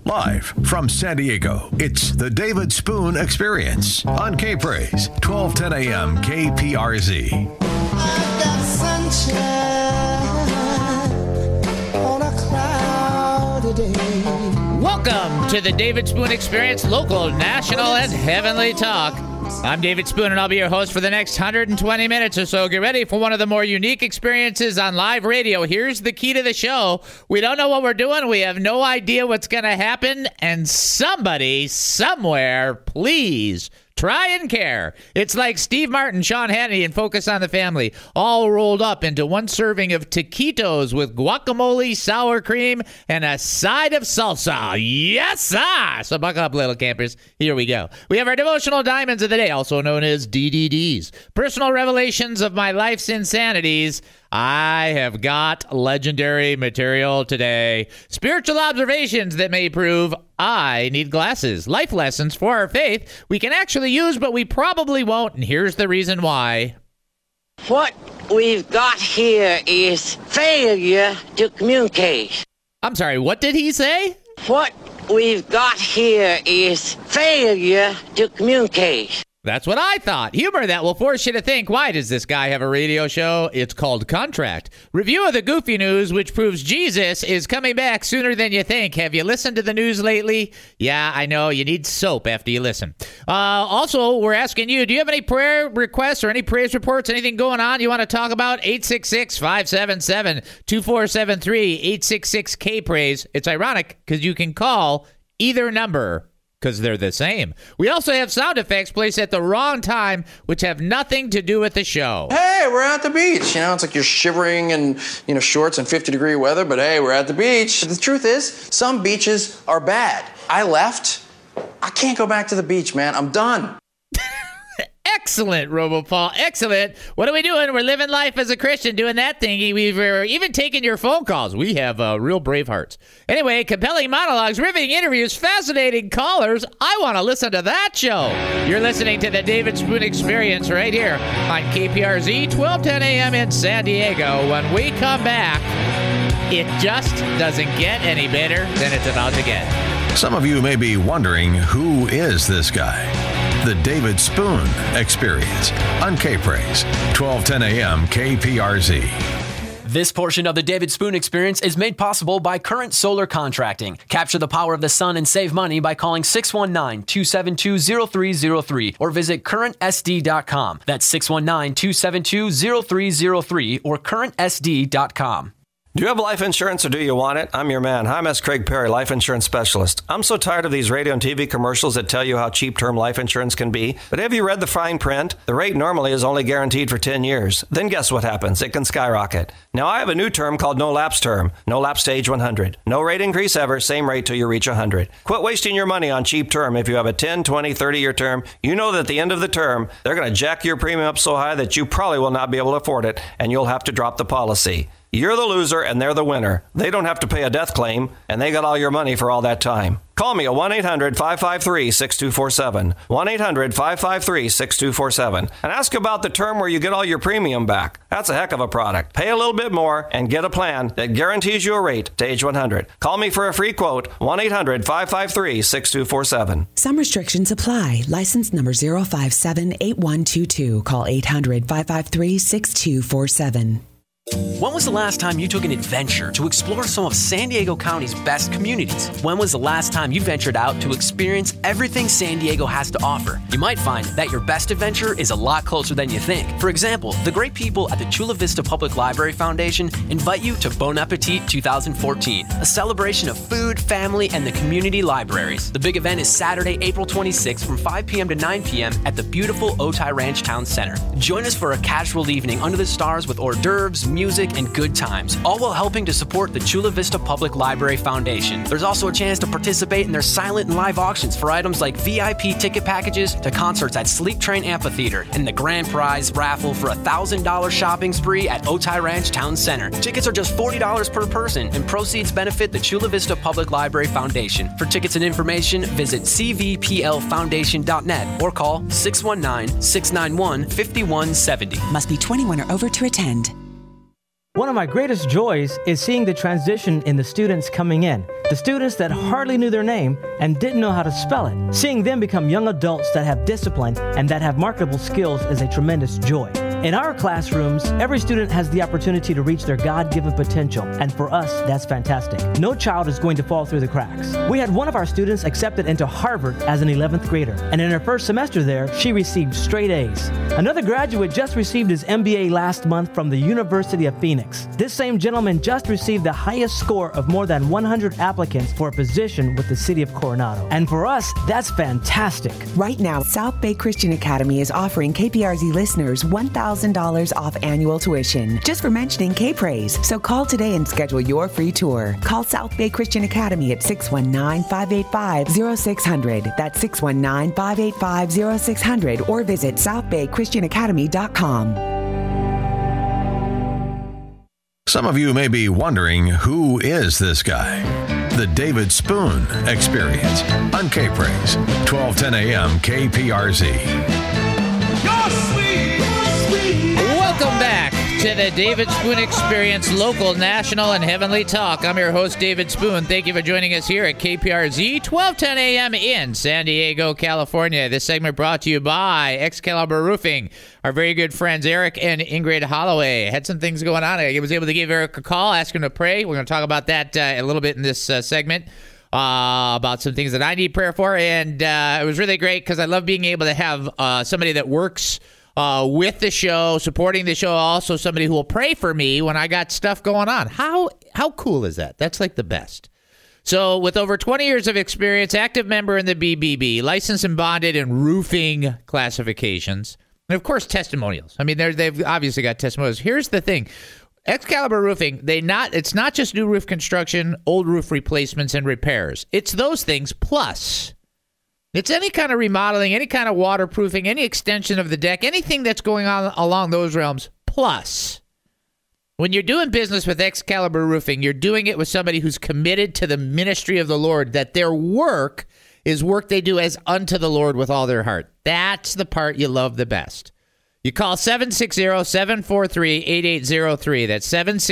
Live from San Diego, it's the David Spoon Experience on K-Praise, 1210 a.m. KPRZ. I've got sunshine on a cloudy day. Welcome to the David Spoon Experience, local, national, and heavenly talk. I'm David Spoon, and I'll be your host for the next 120 minutes or so. Get ready for one of the more unique experiences on live radio. Here's the key to the show. We don't know what we're doing. We have no idea what's going to happen. And somebody, somewhere, please try and care. It's like Steve Martin, Sean Hannity, and Focus on the Family, all rolled up into one serving of taquitos with guacamole, sour cream, and a side of salsa. Yes, sir! So buckle up, little campers. Here we go. We have our devotional diamonds of the day, also known as DDDs. Personal revelations of my life's insanities. I have got legendary material today. Spiritual observations that may prove I need glasses. Life lessons for our faith we can actually use, but we probably won't, and here's the reason why. What we've got here is failure to communicate. I'm sorry, what did he say? What we've got here is failure to communicate. That's what I thought. Humor that will force you to think, why does this guy have a radio show? It's called Contract. Review of the goofy news, which proves Jesus is coming back sooner than you think. Have you listened to the news lately? Yeah, I know. You need soap after you listen. Also, we're asking you, do you have any prayer requests or any praise reports, anything going on you want to talk about? 866-577-2473, 866-K-Praise. It's ironic because you can call either number, because they're the same. We also have sound effects placed at the wrong time, which have nothing to do with the show. Hey, we're at the beach. You know, it's like you're shivering in, shorts and 50-degree weather, but hey, we're at the beach. The truth is, some beaches are bad. I left. I can't go back to the beach, man. I'm done. Excellent, RoboPaul. Excellent. What are we doing? We're living life as a Christian, doing that thingy. We've even taken your phone calls. We have real brave hearts. Anyway, compelling monologues, riveting interviews, fascinating callers. I want to listen to that show. You're listening to the David Spoon Experience right here on KPRZ, 1210 a.m. in San Diego. When we come back, it just doesn't get any better than it's about to get. Some of you may be wondering, who is this guy? The David Spoon Experience on K-Praise, 1210 a.m. KPRZ. This portion of the David Spoon Experience is made possible by Current Solar Contracting. Capture the power of the sun and save money by calling 619-272-0303 or visit currentsd.com. That's 619-272-0303 or currentsd.com. Do you have life insurance or do you want it? I'm your man, Jaime Craig Perry, life insurance specialist. I'm so tired of these radio and TV commercials that tell you how cheap term life insurance can be. But have you read the fine print? The rate normally is only guaranteed for 10 years. Then guess what happens? It can skyrocket. Now I have a new term called no lapse term. No lapse to age 100. No rate increase ever, same rate till you reach 100. Quit wasting your money on cheap term. If you have a 10, 20, 30-year term, you know that at the end of the term, they're going to jack your premium up so high that you probably will not be able to afford it, and you'll have to drop the policy. You're the loser and they're the winner. They don't have to pay a death claim, and they got all your money for all that time. Call me at 1-800-553-6247, 1-800-553-6247, and ask about the term where you get all your premium back. That's a heck of a product. Pay a little bit more and get a plan that guarantees you a rate to age 100. Call me for a free quote, 1-800-553-6247. Some restrictions apply. License number 0578122. Call 800-553-6247. When was the last time you took an adventure to explore some of San Diego County's best communities? When was the last time you ventured out to experience everything San Diego has to offer? You might find that your best adventure is a lot closer than you think. For example, the great people at the Chula Vista Public Library Foundation invite you to Bon Appetit 2014, a celebration of food, family, and the community libraries. The big event is Saturday, April 26th from 5 p.m. to 9 p.m. at the beautiful Otay Ranch Town Center. Join us for a casual evening under the stars with hors d'oeuvres, music, and good times, all while helping to support the Chula Vista Public Library Foundation. There's also a chance to participate in their silent and live auctions for items like VIP ticket packages to concerts at Sleep Train Amphitheater and the grand prize raffle for a $1,000 shopping spree at Otay Ranch Town Center. Tickets are just $40 per person, and proceeds benefit the Chula Vista Public Library Foundation. For tickets and information, visit cvplfoundation.net or call 619-691-5170. Must be 21 or over to attend. One of my greatest joys is seeing the transition in the students coming in. The students that hardly knew their name and didn't know how to spell it. Seeing them become young adults that have discipline and that have marketable skills is a tremendous joy. In our classrooms, every student has the opportunity to reach their God-given potential, and for us, that's fantastic. No child is going to fall through the cracks. We had one of our students accepted into Harvard as an 11th grader, and in her first semester there, she received straight A's. Another graduate just received his MBA last month from the University of Phoenix. This same gentleman just received the highest score of more than 100 applicants for a position with the city of Coronado. And for us, that's fantastic. Right now, South Bay Christian Academy is offering KPRZ listeners $1,000 off annual tuition just for mentioning K-Praise. So call today and schedule your free tour. Call South Bay Christian Academy at 619-585-0600. That's 619-585-0600 or visit southbaychristianacademy.com. Some of you may be wondering, who is this guy? The David Spoon Experience on K-Praise, 1210 a.m. KPRZ. Welcome back to the David Spoon Experience, local, national, and heavenly talk. I'm your host, David Spoon. Thank you for joining us here at KPRZ, 1210 a.m. in San Diego, California. This segment brought to you by Excalibur Roofing. Our very good friends Eric and Ingrid Holloway had some things going on. I was able to give Eric a call, ask him to pray. We're going to talk about that a little bit in this segment. About some things that I need prayer for. And it was really great because I love being able to have somebody that works with the show, supporting the show, also somebody who will pray for me when I got stuff going on. How cool is that? That's like the best. So with over 20 years of experience, active member in the BBB, licensed and bonded in roofing classifications, and of course testimonials. I mean, they've obviously got testimonials. Here's the thing. Excalibur Roofing, it's not just new roof construction, old roof replacements and repairs. It's those things plus. It's any kind of remodeling, any kind of waterproofing, any extension of the deck, anything that's going on along those realms. Plus, when you're doing business with Excalibur Roofing, you're doing it with somebody who's committed to the ministry of the Lord, that their work is work they do as unto the Lord with all their heart. That's the part you love the best. You call 760-743-8803. That's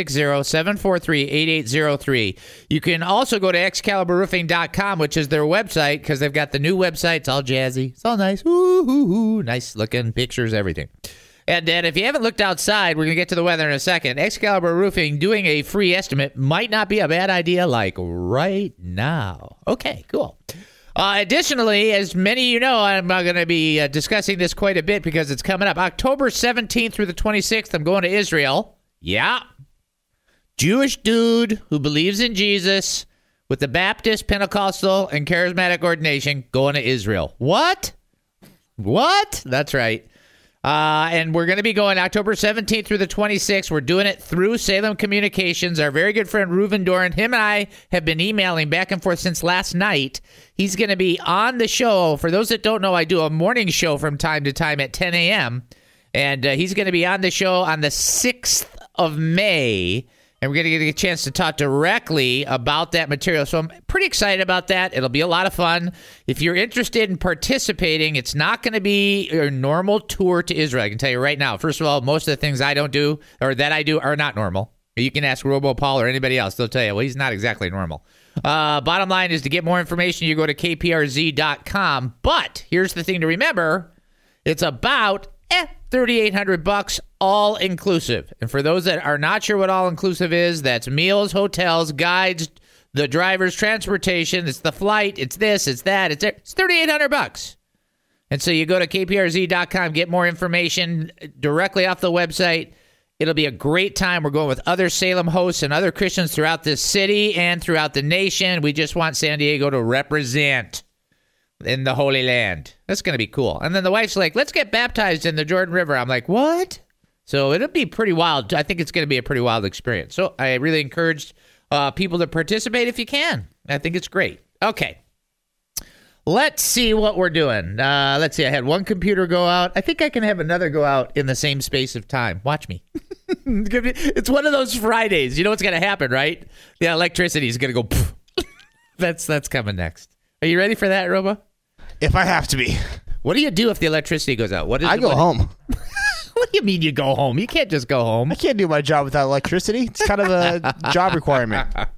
760-743-8803. You can also go to ExcaliburRoofing.com, which is their website, because they've got the new website. It's all jazzy. It's all nice. Ooh, nice looking pictures, everything. And if you haven't looked outside, we're going to get to the weather in a second. Excalibur Roofing doing a free estimate might not be a bad idea like right now. Okay, cool. Additionally, as many of you know, I'm going to be discussing this quite a bit because it's coming up. October 17th through the 26th, I'm going to Israel. Yeah. Jewish dude who believes in Jesus with the Baptist, Pentecostal, and Charismatic ordination going to Israel. What? That's right. And we're going to be going October 17th through the 26th. We're doing it through Salem Communications. Our very good friend Reuven Doran, him and I have been emailing back and forth since last night. He's going to be on the show. For those that don't know, I do a morning show from time to time at 10 a.m. And he's going to be on the show on the 6th of May. And we're going to get a chance to talk directly about that material. So I'm pretty excited about that. It'll be a lot of fun. If you're interested in participating, it's not going to be a normal tour to Israel. I can tell you right now. First of all, most of the things I don't do or that I do are not normal. You can ask Robo Paul or anybody else. They'll tell you, well, he's not exactly normal. Bottom line is to get more information, you go to kprz.com. But here's the thing to remember. It's about $3,800 all inclusive. And for those that are not sure what all inclusive is, that's meals, hotels, guides, the driver's transportation, it's the flight, it's this, it's that, it's $3,800. And so you go to kprz.com, get more information directly off the website. It'll be a great time. We're going with other Salem hosts and other Christians throughout this city and throughout the nation. We just want San Diego to represent in the Holy Land. That's going to be cool. And then the wife's like, let's get baptized in the Jordan River. I'm like, what? So it'll be pretty wild. I think it's going to be a pretty wild experience. So I really encourage people to participate if you can. I think it's great. Okay. Let's see what we're doing. Let's see. I had one computer go out. I think I can have another go out in the same space of time. Watch me. It's one of those Fridays. You know what's going to happen, right? The electricity is going to go. That's coming next. Are you ready for that, Robo? If I have to be. What do you do if the electricity goes out? I go home. What do you mean you go home? You can't just go home. I can't do my job without electricity. It's kind of a job requirement.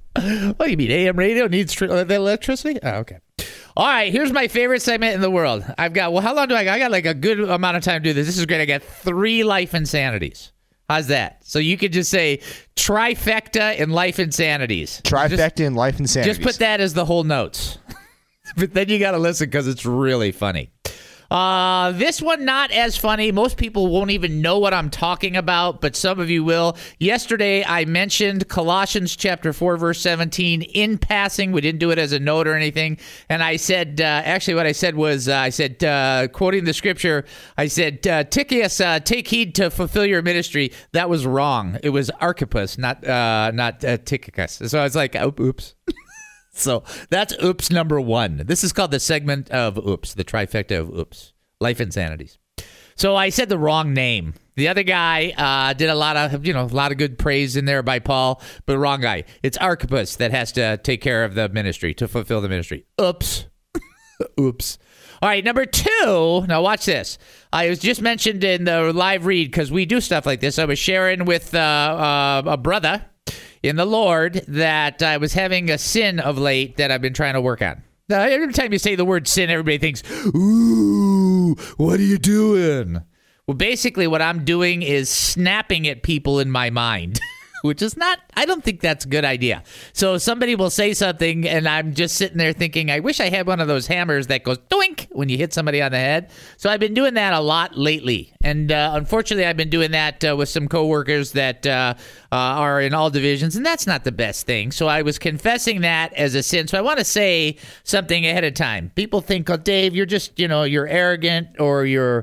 What do you mean? AM radio needs the electricity? Oh, okay. All right, here's my favorite segment in the world. I've got, how long do I got? I got like a good amount of time to do this. This is great. I got 3 life insanities. How's that? So you could just say trifecta in life insanities. Trifecta in life insanities. Just put that as the whole notes. But then you got to listen because it's really funny. This one not as funny. Most people won't even know what I'm talking about, but some of you will. Yesterday, I mentioned Colossians chapter 4, verse 17 in passing. We didn't do it as a note or anything. And I said, actually what I said was, quoting the scripture, I said, Tychicus, take heed to fulfill your ministry. That was wrong. It was Archippus, not Tychicus. So I was like, oops. So that's oops number 1. This is called the segment of oops, the trifecta of oops, life insanities. So I said the wrong name. The other guy did a lot of good praise in there by Paul, but wrong guy. It's Archippus that has to take care of the ministry, to fulfill the ministry. Oops. Oops. All right, number 2. Now watch this. I was just mentioned in the live read because we do stuff like this. I was sharing with a brother in the Lord that I was having a sin of late that I've been trying to work on. Now, every time you say the word sin, everybody thinks, ooh, what are you doing? Well, basically what I'm doing is snapping at people in my mind, which is not, I don't think that's a good idea. So somebody will say something and I'm just sitting there thinking, I wish I had one of those hammers that goes doink when you hit somebody on the head. So I've been doing that a lot lately. And unfortunately, I've been doing that with some coworkers that are in all divisions, and that's not the best thing. So I was confessing that as a sin. So I want to say something ahead of time. People think, oh, Dave, you're just, you're arrogant or you're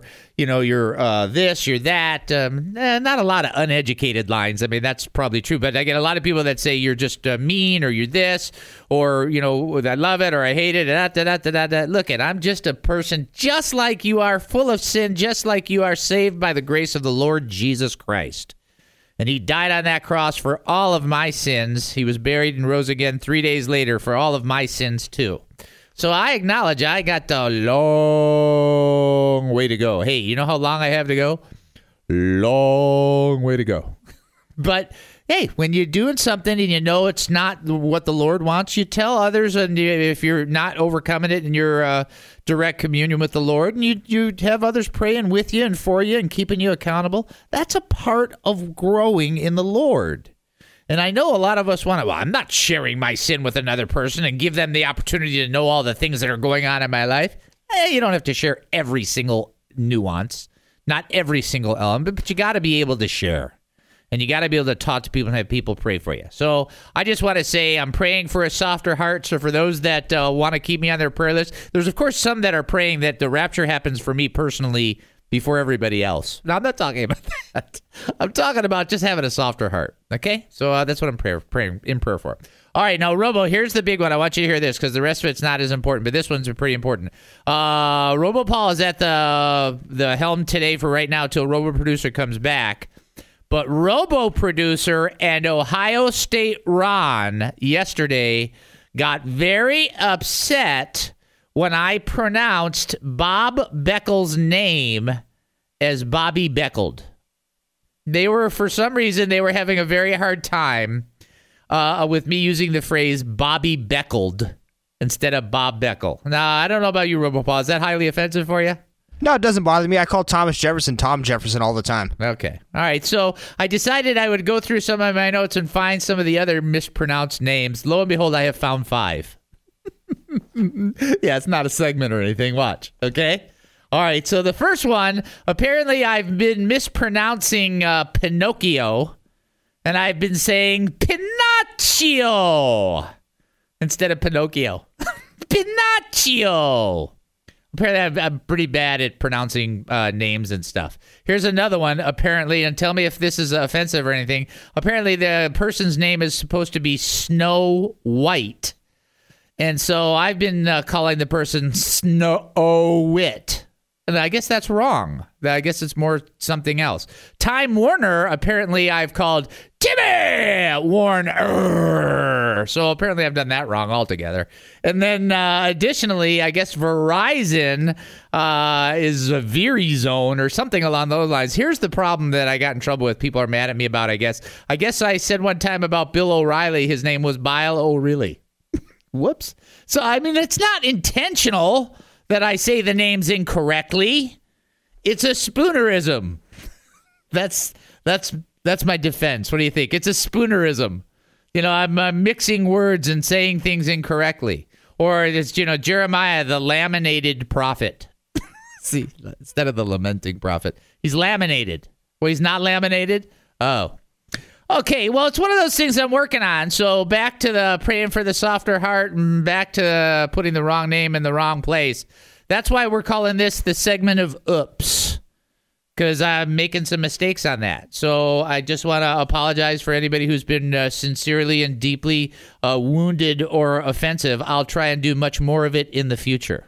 this, you're that. Not a lot of uneducated lines. I mean, that's probably true. But I get a lot of people that say you're just mean or you're this or, I love it or I hate it. Look, I'm just a person just like you are, full of sin, just like you are, saved by the grace of the Lord Jesus Christ. And he died on that cross for all of my sins. He was buried and rose again 3 days later for all of my sins too. So I acknowledge I got a long way to go. Hey, you know how long I have to go? Long way to go. But hey, when you're doing something and you know it's not what the Lord wants, you tell others, and if you're not overcoming it in your direct communion with the Lord, and you have others praying with you and for you and keeping you accountable, that's a part of growing in the Lord. And I know a lot of us want to, I'm not sharing my sin with another person and give them the opportunity to know all the things that are going on in my life. You don't have to share every single nuance, not every single element, but you got to be able to share. And you got to be able to talk to people and have people pray for you. So I just want to say I'm praying for a softer heart. So for those that want to keep me on their prayer list, there's, of course, some that are praying that the rapture happens for me personally before everybody else. Now, I'm not talking about that. I'm talking about just having a softer heart. Okay? So that's what I'm praying in prayer for. All right. Now, Robo, here's the big one. I want you to hear this because the rest of it's not as important, but this one's pretty important. Robo Paul is at the helm today for right now till Robo Producer comes back. But Robo Producer and Ohio State Ron yesterday got very upset when I pronounced Bob Beckel's name as Bobby Beckled. For some reason, they were having a very hard time with me using the phrase Bobby Beckled instead of Bob Beckel. Now, I don't know about you, Robo Paul. Is that highly offensive for you? No, it doesn't bother me. I call Thomas Jefferson Tom Jefferson all the time. Okay. All right. So I decided I would go through some of my notes and find some of the other mispronounced names. Lo and behold, I have found 5. Yeah, it's not a segment or anything. Watch. Okay. All right. So the first one, apparently I've been mispronouncing Pinocchio, and I've been saying Pinocchio instead of Pinocchio. Pinocchio. Apparently, I'm pretty bad at pronouncing names and stuff. Here's another one, apparently, and tell me if this is offensive or anything. Apparently, the person's name is supposed to be Snow White. And so I've been calling the person Snow-Wit. And I guess that's wrong. I guess it's more something else. Time Warner, apparently I've called Timmy Warner. So apparently I've done that wrong altogether. And then additionally, I guess Verizon is a Verizon or something along those lines. Here's the problem that I got in trouble with. People are mad at me about, I guess. I said one time about Bill O'Reilly, his name was Bile O'Reilly. Whoops. So, I mean, it's not intentional that I say the names incorrectly. It's a spoonerism. That's my defense. What do you think? It's a spoonerism. You know, I'm mixing words and saying things incorrectly. Or it's, Jeremiah, the laminated prophet. See, instead of the lamenting prophet, he's laminated. Well, he's not laminated? Oh. Okay, well, it's one of those things I'm working on. So back to the praying for the softer heart and back to putting the wrong name in the wrong place. That's why we're calling this the segment of oops, because I'm making some mistakes on that. So I just want to apologize for anybody who's been sincerely and deeply wounded or offensive. I'll try and do much more of it in the future.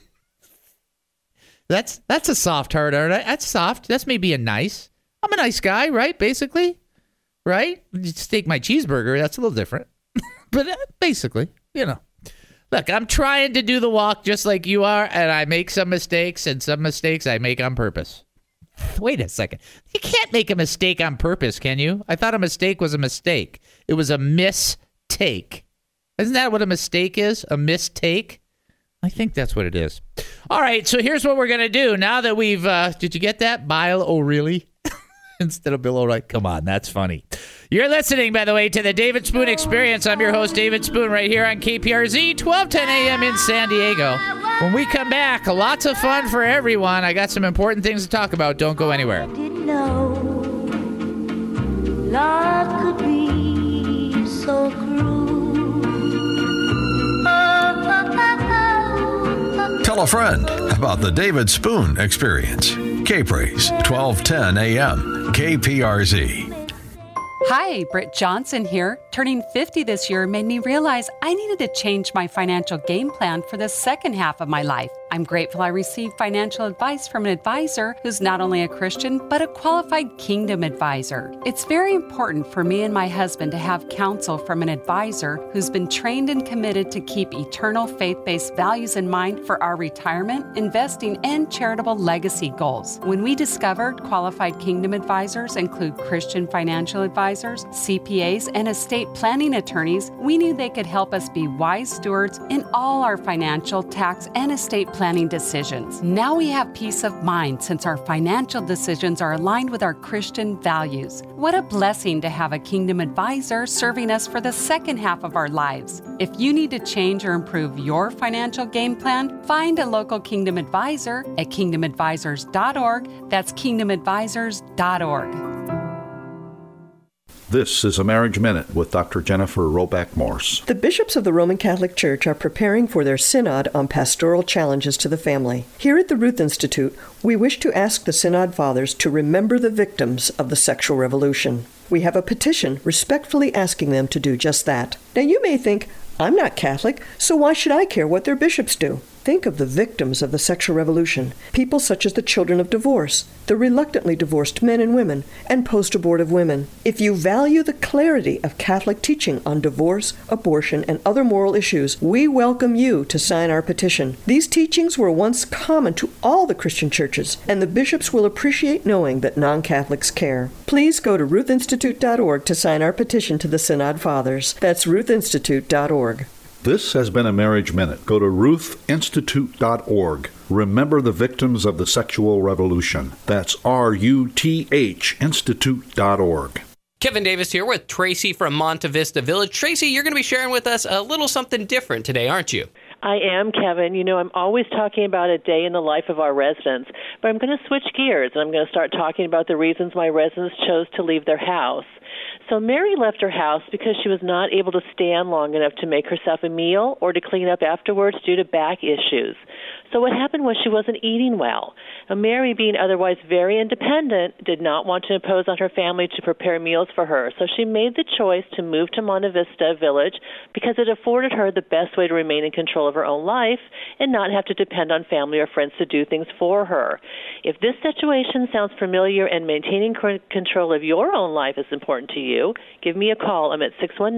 That's a soft heart, aren't I? That's soft. That's me being nice. I'm a nice guy, right? Basically. Right? Just take my cheeseburger. That's a little different. But basically, Look, I'm trying to do the walk just like you are, and I make some mistakes, and some mistakes I make on purpose. Wait a second. You can't make a mistake on purpose, can you? I thought a mistake was a mistake. It was a mistake. Isn't that what a mistake is? A mistake? I think that's what it is. All right, so here's what we're going to do. Now that we've... did you get that? Bile O'Reilly? Instead of Bill O'Reilly. Come on, that's funny. You're listening, by the way, to the David Spoon Experience. I'm your host, David Spoon, right here on KPRZ, 1210 a.m. in San Diego. When we come back, lots of fun for everyone. I got some important things to talk about. Don't go anywhere. Didn't know love could be so cruel. Tell a friend about the David Spoon Experience. K-Praise, 1210 a.m. KPRZ. Hi, Britt Johnson here. Turning 50 this year made me realize I needed to change my financial game plan for the second half of my life. I'm grateful I received financial advice from an advisor who's not only a Christian, but a qualified Kingdom advisor. It's very important for me and my husband to have counsel from an advisor who's been trained and committed to keep eternal faith-based values in mind for our retirement, investing, and charitable legacy goals. When we discovered qualified Kingdom advisors include Christian financial advisors, CPAs, and estate planning attorneys, we knew they could help us be wise stewards in all our financial, tax, and estate planning decisions. Now we have peace of mind since our financial decisions are aligned with our Christian values. What a blessing to have a Kingdom advisor serving us for the second half of our lives. If you need to change or improve your financial game plan, find a local Kingdom advisor at kingdomadvisors.org. That's kingdomadvisors.org. This is a Marriage Minute with Dr. Jennifer Roback Morse. The bishops of the Roman Catholic Church are preparing for their synod on pastoral challenges to the family. Here at the Ruth Institute, we wish to ask the Synod Fathers to remember the victims of the sexual revolution. We have a petition respectfully asking them to do just that. Now you may think, I'm not Catholic, so why should I care what their bishops do? Think of the victims of the sexual revolution, people such as the children of divorce, the reluctantly divorced men and women, and post-abortive women. If you value the clarity of Catholic teaching on divorce, abortion, and other moral issues, we welcome you to sign our petition. These teachings were once common to all the Christian churches, and the bishops will appreciate knowing that non-Catholics care. Please go to ruthinstitute.org to sign our petition to the Synod Fathers. That's ruthinstitute.org. This has been a Marriage Minute. Go to ruthinstitute.org. Remember the victims of the sexual revolution. That's RUTH Institute.org. Kevin Davis here with Tracy from Monte Vista Village. Tracy, you're going to be sharing with us a little something different today, aren't you? I am, Kevin. You know, I'm always talking about a day in the life of our residents, but I'm going to switch gears, and I'm going to start talking about the reasons my residents chose to leave their house. So Mary left her house because she was not able to stand long enough to make herself a meal or to clean up afterwards due to back issues. So what happened was she wasn't eating well. Now, Mary, being otherwise very independent, did not want to impose on her family to prepare meals for her. So she made the choice to move to Monte Vista Village because it afforded her the best way to remain in control of her own life and not have to depend on family or friends to do things for her. If this situation sounds familiar and maintaining control of your own life is important to you, give me a call. I'm at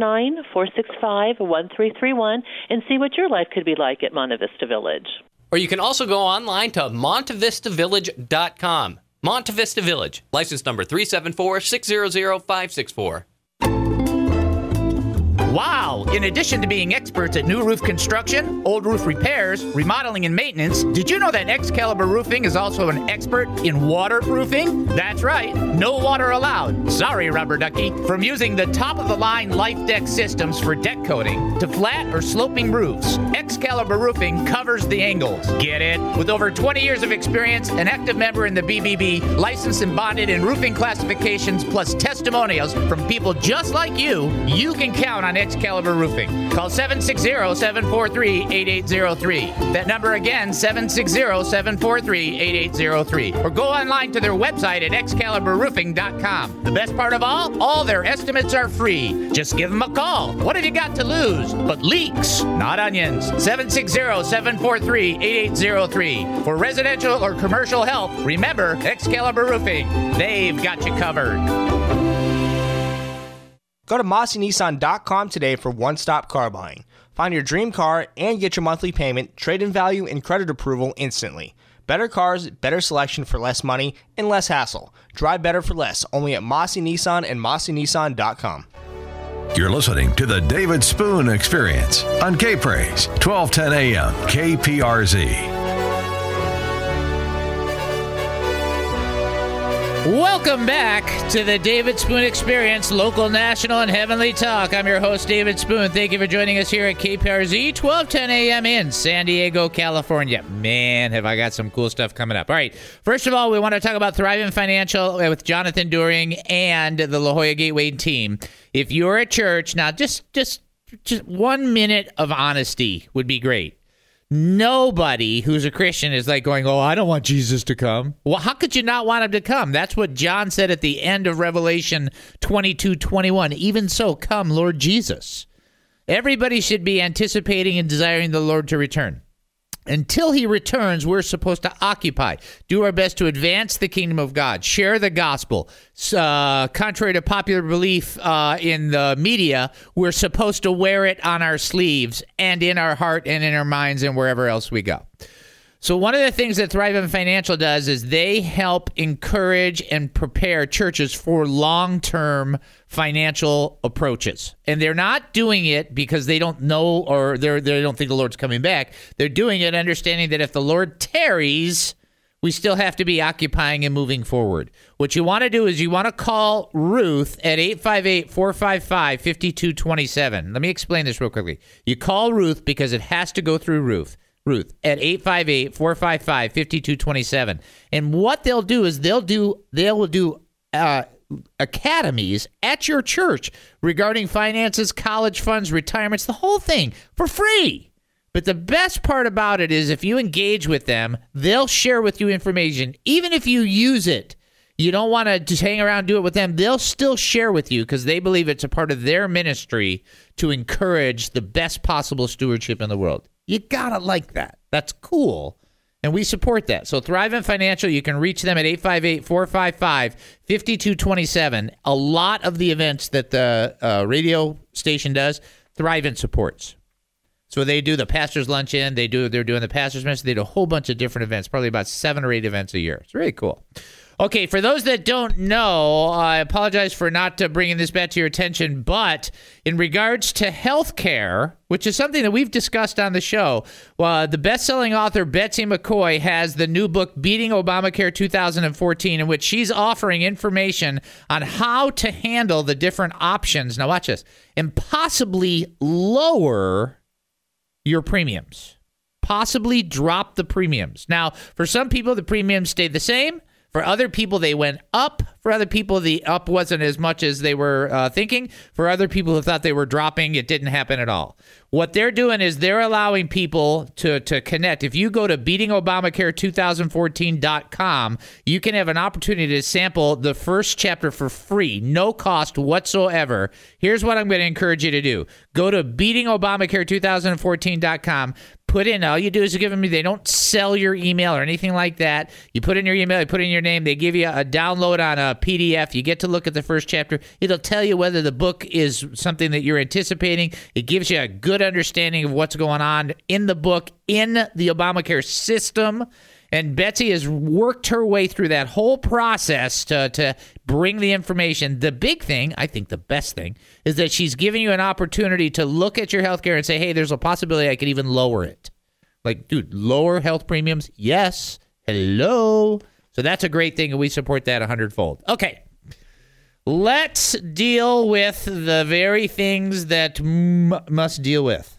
619-465-1331 and see what your life could be like at Monte Vista Village. Or you can also go online to montevistavillage.com. Monte Vista Village, license number 374-600-564. Wow! In addition to being experts at new roof construction, old roof repairs, remodeling, and maintenance, did you know that Excalibur Roofing is also an expert in waterproofing? That's right, no water allowed. Sorry, Rubber Ducky. From using the top-of-the-line Life Deck systems for deck coating to flat or sloping roofs, Excalibur Roofing covers the angles. Get it? With over 20 years of experience, an active member in the BBB, licensed and bonded in roofing classifications, plus testimonials from people just like you can count on Excalibur Roofing. Call 760-743-8803. That number again, 760-743-8803. Or go online to their website at excaliburroofing.com. The best part of all their estimates are free. Just give them a call. What have you got to lose? But leaks, not onions. 760-743-8803. For residential or commercial help, remember Excalibur Roofing. They've got you covered. Go to MossyNissan.com today for one-stop car buying. Find your dream car and get your monthly payment, trade-in value, and credit approval instantly. Better cars, better selection for less money, and less hassle. Drive better for less, only at Mossy Nissan and MossyNissan.com. You're listening to the David Spoon Experience on K-Praise, 1210 AM, KPRZ. Welcome back to the David Spoon Experience, local, national, and heavenly talk. I'm your host, David Spoon. Thank you for joining us here at KPRZ, 1210 AM in San Diego, California. Man, have I got some cool stuff coming up. All right, first of all, we want to talk about Thrivent Financial with Jonathan During and the La Jolla Gateway team. If you're at church, now just 1 minute of honesty would be great. Nobody who's a Christian is like going, oh, I don't want Jesus to come. Well, how could you not want him to come? That's what John said at the end of Revelation 22:21. Even so, come, Lord Jesus. Everybody should be anticipating and desiring the Lord to return. Until he returns, we're supposed to occupy, do our best to advance the kingdom of God, share the gospel. Contrary to popular belief in the media, we're supposed to wear it on our sleeves and in our heart and in our minds and wherever else we go. So one of the things that Thrivent Financial does is they help encourage and prepare churches for long-term financial approaches. And they're not doing it because they don't know or they don't think the Lord's coming back. They're doing it understanding that if the Lord tarries, we still have to be occupying and moving forward. What you want to do is you want to call Ruth at 858-455-5227. Let me explain this real quickly. You call Ruth because it has to go through Ruth at 858-455-5227. And what they'll do is they will do academies at your church regarding finances, college funds, retirements, the whole thing for free. But the best part about it is if you engage with them, they'll share with you information. Even if you use it, you don't want to just hang around and do it with them. They'll still share with you because they believe it's a part of their ministry to encourage the best possible stewardship in the world. You gotta like that. That's cool. And we support that. So Thrivent Financial, you can reach them at 858-455-5227. A lot of the events that the radio station does, Thrivent supports. So they do the pastor's luncheon, they're doing the pastor's message, they do a whole bunch of different events, probably about 7 or 8 events a year. It's really cool. Okay, for those that don't know, I apologize for not bringing this back to your attention, but in regards to healthcare, which is something that we've discussed on the show, the best-selling author Betsy McCoy has the new book, Beating Obamacare 2014, in which she's offering information on how to handle the different options, now watch this, and possibly lower your premiums, possibly drop the premiums. Now, for some people, the premiums stay the same. For other people, they went up. For other people, the up wasn't as much as they were thinking. For other people who thought they were dropping, it didn't happen at all. What they're doing is they're allowing people to connect. If you go to beatingobamacare2014.com, you can have an opportunity to sample the first chapter for free, no cost whatsoever. Here's what I'm going to encourage you to do. Go to beatingobamacare2014.com. Put in, all you do is you give them, they don't sell your email or anything like that. You put in your email, you put in your name, they give you a download on a PDF. You get to look at the first chapter. It'll tell you whether the book is something that you're anticipating. It gives you a good understanding of what's going on in the book, in the Obamacare system. And Betsy has worked her way through that whole process to bring the information. The big thing, I think the best thing, is that she's giving you an opportunity to look at your healthcare and say, hey, there's a possibility I could even lower it. Like, dude, lower health premiums? Yes. Hello. So that's a great thing, and we support that 100-fold. Okay. Let's deal with the very things that must deal with.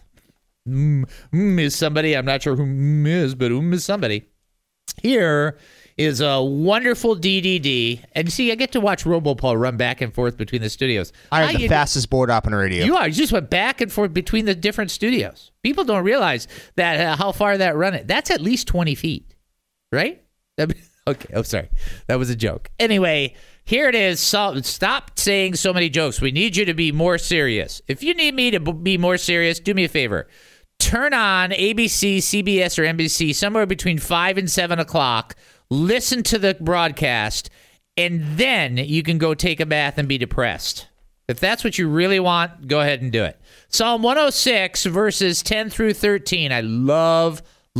Is somebody. I'm not sure who is, but is somebody. Here is a wonderful DDD. And see, I get to watch RoboPaul run back and forth between the studios. I have the fastest board op in radio. You are. You just went back and forth between the different studios. People don't realize that how far that run is. That's at least 20 feet, right? Okay. Oh, sorry. That was a joke. Anyway, here it is. Stop saying so many jokes. We need you to be more serious. If you need me to be more serious, do me a favor. Turn on ABC, CBS, or NBC somewhere between 5 and 7 o'clock. Listen to the broadcast, and then you can go take a bath and be depressed. If that's what you really want, go ahead and do it. Psalm 106, verses 10 through 13. I love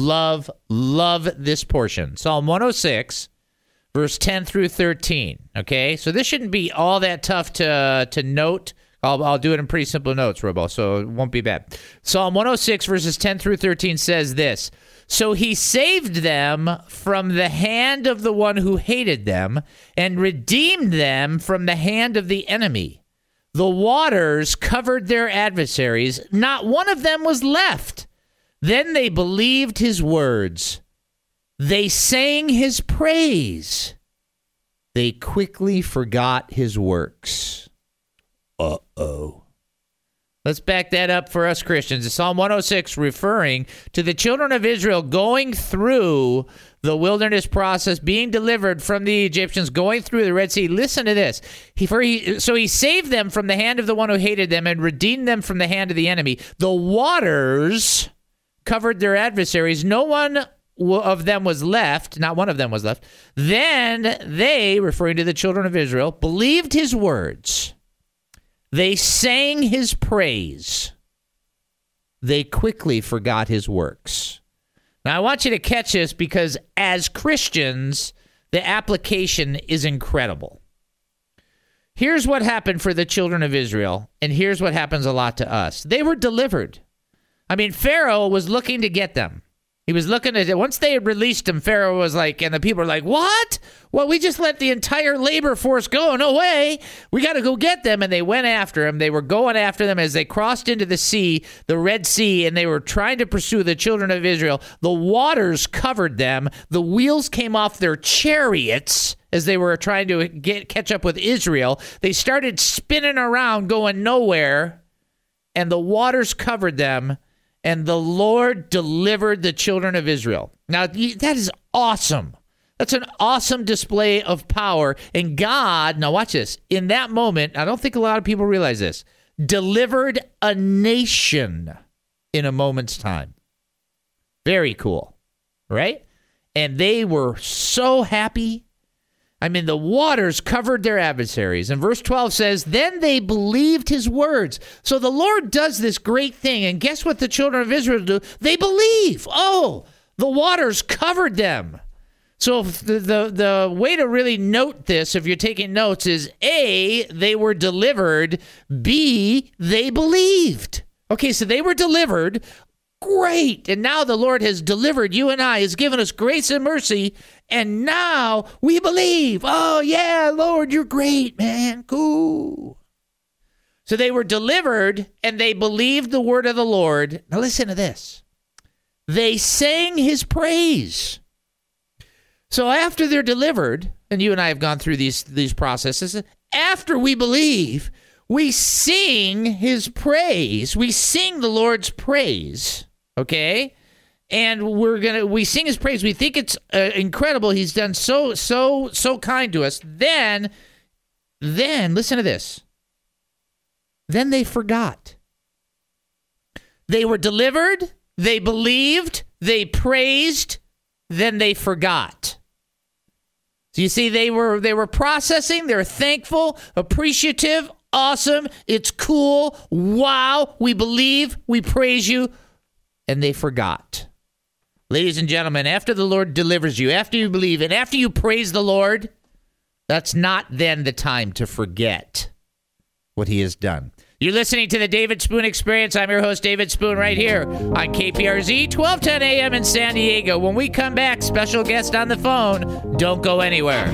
this portion. Psalm 106, verse 10 through 13. Okay, so this shouldn't be all that tough to note. I'll do it in pretty simple notes, Robo, so it won't be bad. Psalm 106, verses 10 through 13 says this. So he saved them from the hand of the one who hated them and redeemed them from the hand of the enemy. The waters covered their adversaries. Not one of them was left. Then they believed his words. They sang his praise. They quickly forgot his works. Uh-oh. Let's back that up for us Christians. Psalm 106 referring to the children of Israel going through the wilderness process, being delivered from the Egyptians, going through the Red Sea. Listen to this. So he saved them from the hand of the one who hated them and redeemed them from the hand of the enemy. The waters covered their adversaries. No one of them was left. Not one of them was left. Then they, referring to the children of Israel, believed his words. They sang his praise. They quickly forgot his works. Now, I want you to catch this because as Christians, the application is incredible. Here's what happened for the children of Israel, and here's what happens a lot to us. They were delivered. I mean, Pharaoh was looking to get them. He was looking at it. Once they had released him, Pharaoh was like, and the people were like, what? Well, we just let the entire labor force go. No way. We got to go get them. And they went after him. They were going after them as they crossed into the sea, the Red Sea, and they were trying to pursue the children of Israel. The waters covered them. The wheels came off their chariots as they were trying to catch up with Israel. They started spinning around, going nowhere, and the waters covered them. And the Lord delivered the children of Israel. Now, that is awesome. That's an awesome display of power. And God, now watch this, in that moment, I don't think a lot of people realize this, delivered a nation in a moment's time. Very cool, right? And they were so happy. I mean, the waters covered their adversaries. And verse 12 says, then they believed his words. So the Lord does this great thing. And guess what the children of Israel do? They believe. Oh, the waters covered them. So the way to really note this, if you're taking notes, is A, they were delivered. B, they believed. Okay, so they were delivered. Great. And now the Lord has delivered you and I, has given us grace and mercy. And now we believe. Oh, yeah, Lord, you're great, man. Cool. So they were delivered and they believed the word of the Lord. Now listen to this. They sang his praise. So after they're delivered, and you and I have gone through these processes, after we believe, we sing his praise. We sing the Lord's praise, okay? And we sing his praise. We think it's incredible. He's done so kind to us. Then, listen to this. Then they forgot. They were delivered, they believed, they praised, then they forgot. So you see, they were processing, they're thankful, appreciative, awesome, it's cool, wow, we believe, we praise you, and they forgot. Ladies and gentlemen, after the Lord delivers you, after you believe, and after you praise the Lord, that's not then the time to forget what he has done. You're listening to the David Spoon Experience. I'm your host, David Spoon, right here on KPRZ, 1210 a.m. in San Diego. When we come back, special guest on the phone. Don't go anywhere.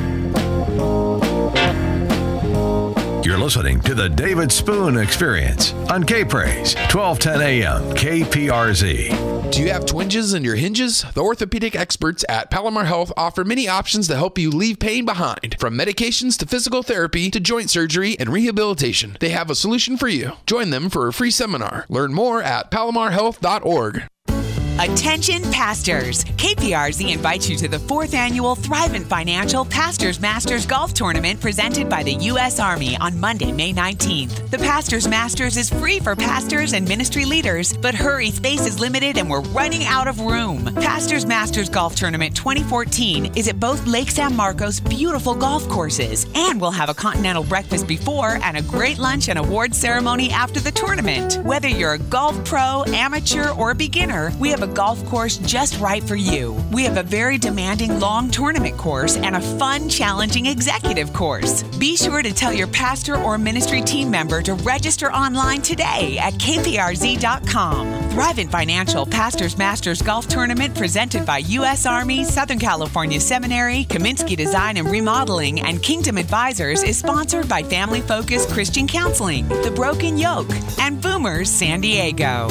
You're listening to the David Spoon Experience on K-Praise, 1210 a.m. KPRZ. Do you have twinges in your hinges? The orthopedic experts at Palomar Health offer many options to help you leave pain behind. From medications to physical therapy to joint surgery and rehabilitation, they have a solution for you. Join them for a free seminar. Learn more at palomarhealth.org. Attention pastors! KPRZ invites you to the 4th annual Thrivent Financial Pastors Masters Golf Tournament presented by the U.S. Army on Monday, May 19th. The Pastors Masters is free for pastors and ministry leaders, but hurry, space is limited and we're running out of room. Pastors Masters Golf Tournament 2014 is at both Lake San Marcos' beautiful golf courses, and we'll have a continental breakfast before and a great lunch and awards ceremony after the tournament. Whether you're a golf pro, amateur, or beginner, we have a golf course just right for you. We have a very demanding long tournament course and a fun, challenging executive course. Be sure to tell your pastor or ministry team member to register online today at kprz.com. Thrivent Financial Pastors Masters Golf Tournament presented by U.S. Army, Southern California Seminary, Kaminsky Design and Remodeling, and Kingdom Advisors is sponsored by Family Focused Christian Counseling, The Broken Yoke, and Boomers San Diego.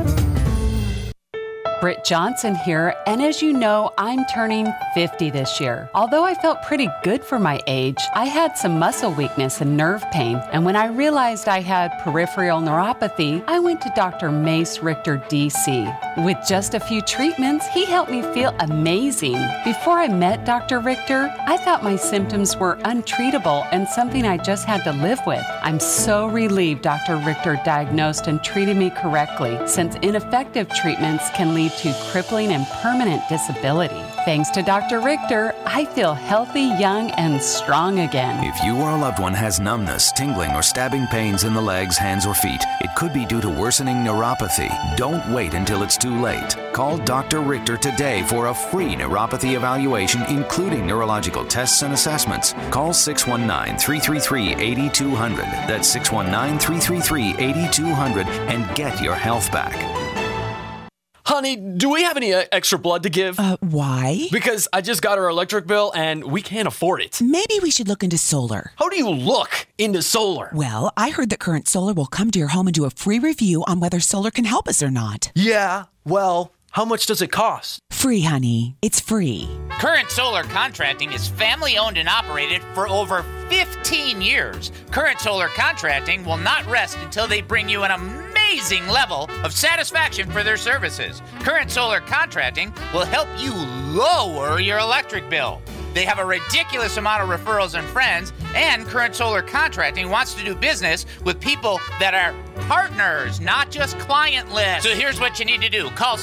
Britt Johnson here, and as you know, I'm turning 50 this year. Although I felt pretty good for my age, I had some muscle weakness and nerve pain, and when I realized I had peripheral neuropathy, I went to Dr. Mace Richter, DC. With just a few treatments, he helped me feel amazing. Before I met Dr. Richter, I thought my symptoms were untreatable and something I just had to live with. I'm so relieved Dr. Richter diagnosed and treated me correctly, since ineffective treatments can lead to crippling and permanent disability. Thanks to Dr. Richter, I feel healthy, young, and strong again. If you or a loved one has numbness, tingling, or stabbing pains in the legs, hands, or feet, it could be due to worsening neuropathy. Don't wait until it's too late. Call Dr. Richter today for a free neuropathy evaluation, including neurological tests and assessments. Call 619-333-8200. That's 619-333-8200 and get your health back. Honey, do we have any extra blood to give? Why? Because I just got our electric bill and we can't afford it. Maybe we should look into solar. How do you look into solar? Well, I heard that Current Solar will come to your home and do a free review on whether solar can help us or not. Yeah, well, how much does it cost? Free, honey. It's free. Current Solar Contracting is family owned and operated for over 15 years. Current Solar Contracting will not rest until they bring you an amazing level of satisfaction for their services. Current Solar Contracting will help you lower your electric bill. They have a ridiculous amount of referrals and friends, and Current Solar Contracting wants to do business with people that are partners, not just client lists. So here's what you need to do. Call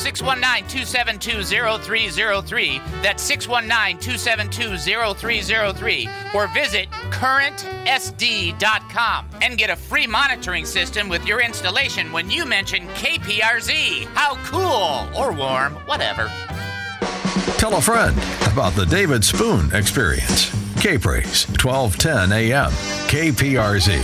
619-272-0303. That's 619-272-0303. Or visit currentsd.com and get a free monitoring system with your installation when you mention KPRZ. How cool or warm, whatever. Tell a friend about the David Spoon Experience. K-Praise, 1210 a.m. KPRZ.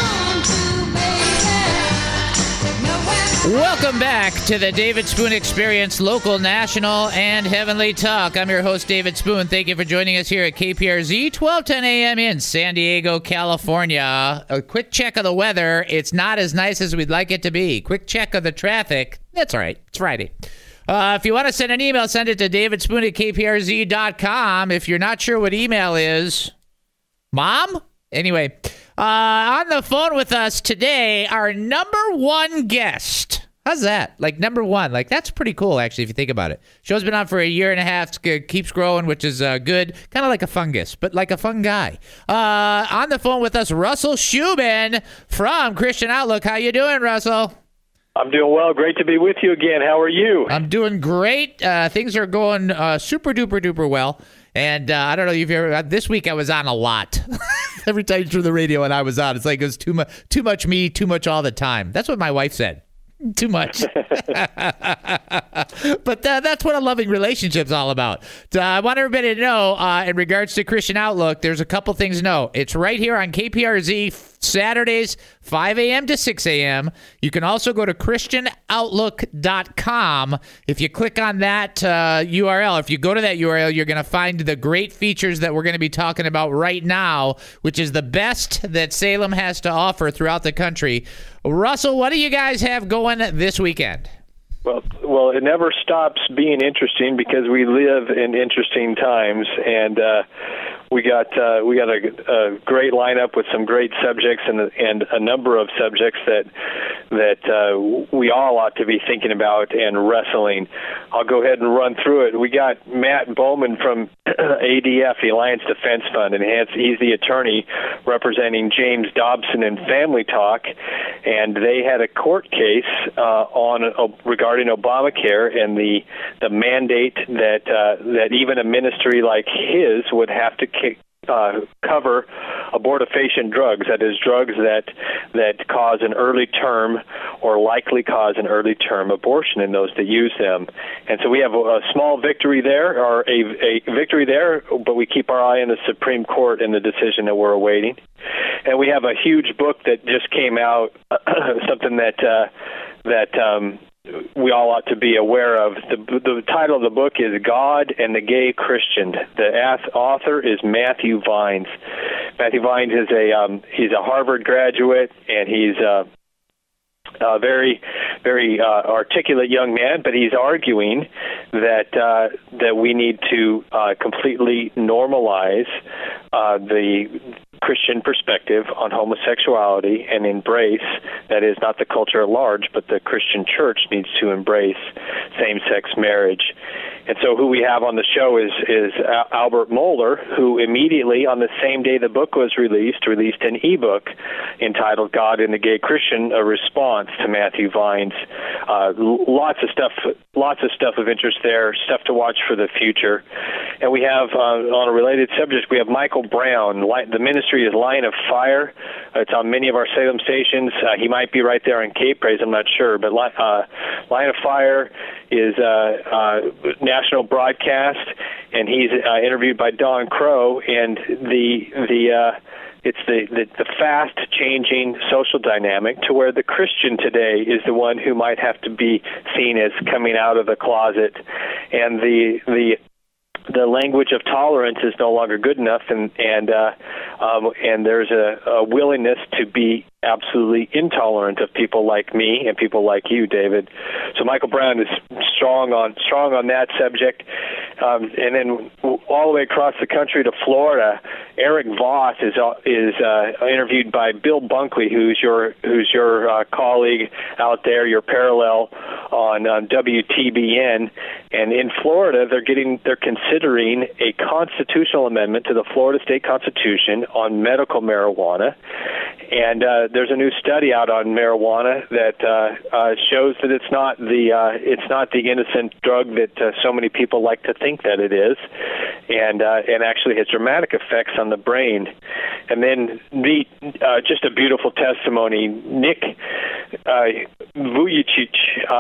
Welcome back to the David Spoon Experience, local, national, and heavenly talk. I'm your host, David Spoon. Thank you for joining us here at KPRZ, 1210 a.m. in San Diego, California. A quick check of the weather. It's not as nice as we'd like it to be. Quick check of the traffic. That's all right. It's Friday. If you want to send an email, send it to davidspoon@kprz.com. If you're not sure what email is, Mom? Anyway, on the phone with us today, our number one guest. How's that? Like number one. Like that's pretty cool, actually, if you think about it. Show's been on for a year and a half. Keeps growing, which is good. Kind of like a fungus, but like a fun guy. On the phone with us, Russell Schubin from Christian Outlook. How you doing, Russell? I'm doing well. Great to be with you again. How are you? I'm doing great. Things are going super duper duper well. And I don't know if you've ever. This week I was on a lot. Every time you turn the radio and I was on, it's like it was too much me, too much all the time. That's what my wife said. Too much. But that's what a loving relationship's all about. I want everybody to know, in regards to Christian Outlook, there's a couple things to know. It's right here on KPRZ, Saturdays, 5 a.m. to 6 a.m. You can also go to ChristianOutlook.com. If you click on that URL, if you go to that URL, you're going to find the great features that we're going to be talking about right now, which is the best that Salem has to offer throughout the country. Russell, what do you guys have going this weekend? Well, it never stops being interesting because we live in interesting times, and we got a great lineup with some great subjects and a number of subjects that we all ought to be thinking about and wrestling. I'll go ahead and run through it. We got Matt Bowman from ADF, the Alliance Defense Fund, and he's the attorney representing James Dobson in Family Talk, and they had a court case regarding Obamacare and the mandate that even a ministry like his would have to cover abortifacient drugs, that is, drugs that cause an early term or likely cause an early term abortion in those that use them. And so we have a small victory there, or a victory there, but we keep our eye on the Supreme Court and the decision that we're awaiting. And we have a huge book that just came out, something that we all ought to be aware of. The title of the book is God and the Gay Christian. The author is Matthew Vines. Matthew Vines is he's a Harvard graduate, and he's a very, very articulate young man, but he's arguing that we need to completely normalize the Christian perspective on homosexuality and embrace, that is, not the culture at large, but the Christian church needs to embrace same-sex marriage. And so who we have on the show is Albert Mohler, who immediately on the same day the book was released an ebook entitled God and the Gay Christian, a response to Matthew Vines. Lots of stuff of interest there, stuff to watch for the future. And we have, on a related subject, we have Michael Brown. The ministry is Line of Fire. It's on many of our Salem stations. He might be right there in Cape Praise, I'm not sure. But Line of Fire is national broadcast, and he's interviewed by Don Crow, and it's the fast-changing social dynamic to where the Christian today is the one who might have to be seen as coming out of the closet, and the language of tolerance is no longer good enough, and there's a willingness to be absolutely intolerant of people like me and people like you, David. So Michael Brown is strong on that subject, and then all the way across the country to Florida, Eric Voss is interviewed by Bill Bunkley, who's your colleague out there, your parallel on WTBN. And in Florida, they're considering a constitutional amendment to the Florida State Constitution on medical marijuana, and there's a new study out on marijuana that shows that it's not the innocent drug that so many people like to think that it is, and actually has dramatic effects on the brain. And then just a beautiful testimony. Nick Vujicic,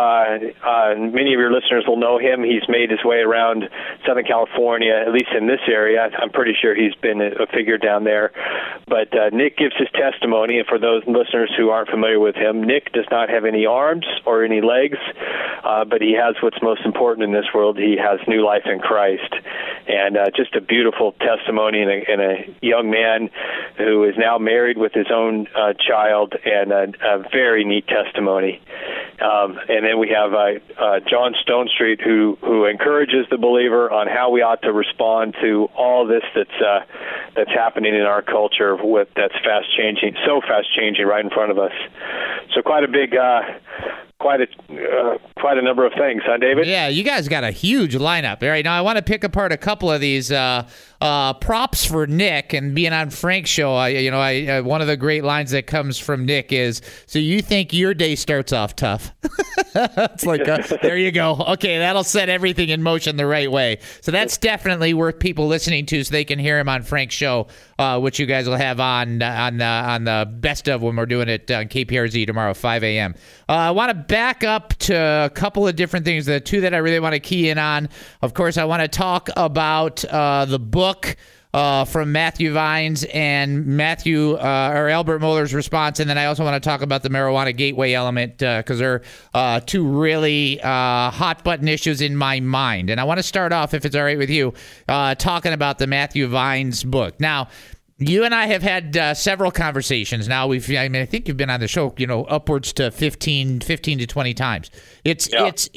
many of your listeners will know him. He's made his way around Southern California, at least in this area. I'm pretty sure he's been a figure down there. But Nick gives his testimony, and for those listeners who aren't familiar with him, Nick does not have any arms or any legs, but he has what's most important in this world. He has new life in Christ. And just a beautiful testimony, and a young man who is now married with his own child, and a very neat testimony. And then we have John Stonestreet, who encourages the believer on how we ought to respond to all this that's happening in our culture that's fast changing right in front of us. So quite a big. Quite a number of things, huh, David? Yeah, you guys got a huge lineup. All right, now I want to pick apart a couple of these props for Nick and being on Frank's show. One of the great lines that comes from Nick is, "So you think your day starts off tough?" It's like, there you go. Okay, that'll set everything in motion the right way. So that's definitely worth people listening to, so they can hear him on Frank's show, which you guys will have on the best of when we're doing it on KPRZ tomorrow, 5 a.m. I want to back up to a couple of different things. The two that I really want to key in on, of course, I want to talk about the book from Matthew Vines and Albert Mohler's response, and then I also want to talk about the marijuana gateway element, because they're two really hot button issues in my mind. And I want to start off, if it's all right with you, talking about the Matthew Vines book. Now, you and I have had several conversations. Now I think you've been on the show, upwards to 15 to 20 times. It's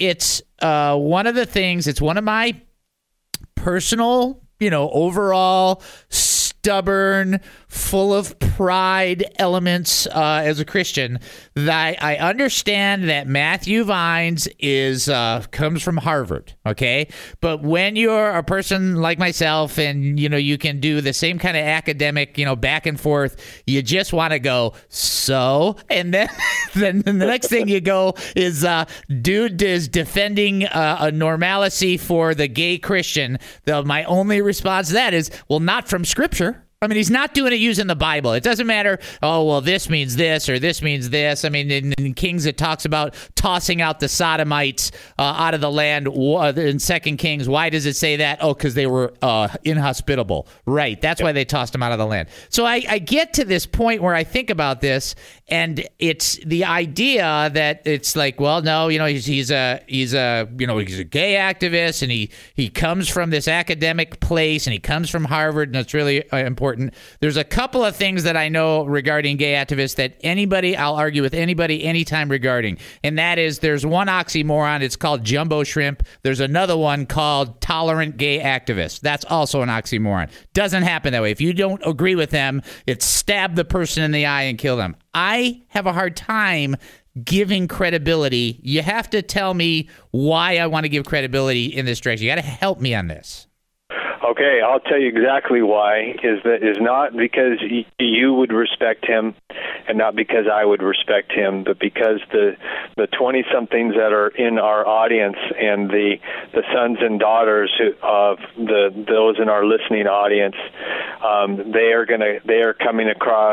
one of the things. It's one of my personal, overall stubborn, full of pride elements as a Christian, that I understand that Matthew Vines comes from Harvard, okay? But when you're a person like myself and, you can do the same kind of academic, back and forth, you just want to go, so? And then, then the next thing you go is, dude is defending a normalcy for the gay Christian. My only response to that is, well, not from Scripture. I mean, he's not doing it using the Bible. It doesn't matter, this means this or this means this. I mean, in Kings, it talks about tossing out the Sodomites out of the land. In 2 Kings, why does it say that? Oh, because they were inhospitable. Right. That's why they tossed them out of the land. So I get to this point where I think about this, and it's the idea that it's like, well, no, he's a gay activist, and he comes from this academic place, and he comes from Harvard, and it's really important. There's a couple of things that I know regarding gay activists that I'll argue with anybody anytime regarding, and that is, there's one oxymoron. It's called jumbo shrimp. There's another one called tolerant gay activists. That's also an oxymoron. Doesn't happen that way. If you don't agree with them, it's stab the person in the eye and kill them. I have a hard time giving credibility. You have to tell me why I want to give credibility in this direction. You got to help me on this. Okay, I'll tell you exactly why. Is not because you would respect him, and not because I would respect him, but because the 20-somethings that are in our audience and the sons and daughters of those in our listening audience, they are coming across